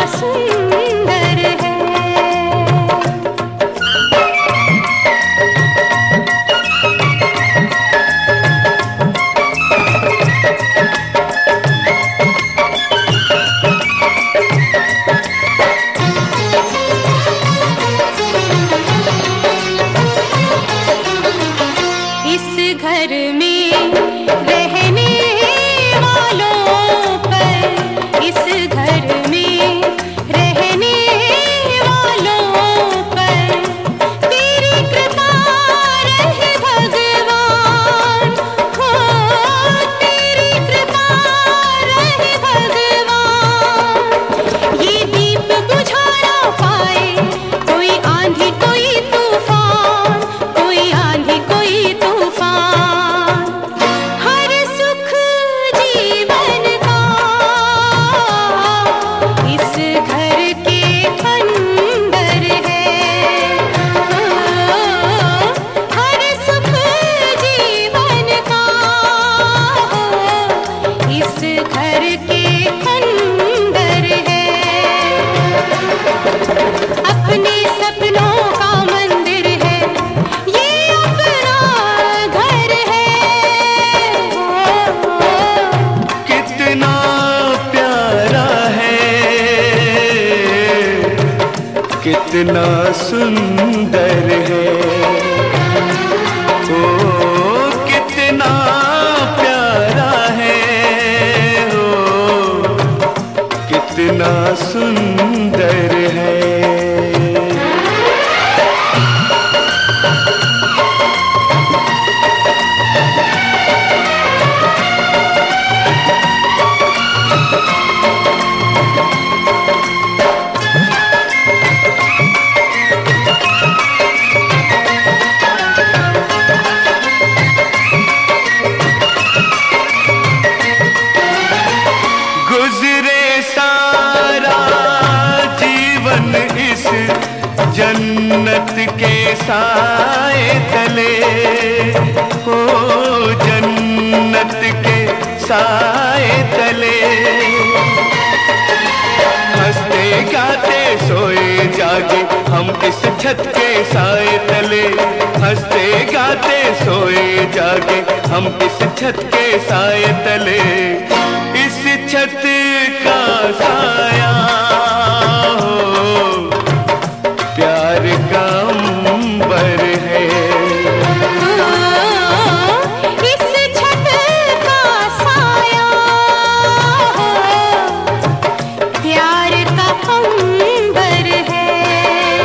सुंदर है। इस घर में रहने वालों पर, इस घर में रहने वालों पर तेरी कृपा रहे भगवान, हो तेरी कृपा रहे भगवान। ये दीप बुझा ना पाए कोई आंधी कोई तूफान, कोई आंधी कोई तूफान। हर सुख जीवन का इस घर के अंदर है, हर सुख जीवन का इस घर के अंदर है। अपने सपनों का मंदिर है, ये अपना घर है। कितना प्यारा है, कितना सुंदर है, ओ कितना प्यारा है, ओ कितना सुंदर है। गुजरे सारा जीवन इस जन्नत के साए तले, हो जन्नत के साए तले। हंसते गाते सोए जागे हम इस छत के साए तले, हंसते गाते सोए जागे हम इस छत के साए तले। इस छत का साया हो प्यार का अंबर है, इस छत का साया हो प्यार का अंबर है।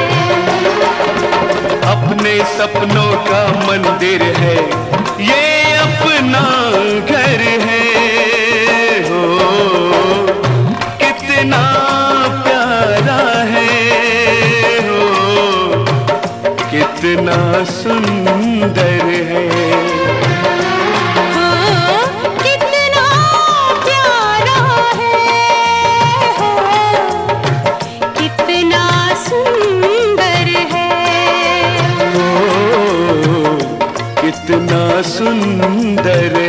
अपने सपनों का मंदिर है, ये अपना घर है, हो कितना प्यारा है, हो कितना सुंदर है। कितना प्यारा है, हो कितना सुंदर है, ओ कितना सुंदर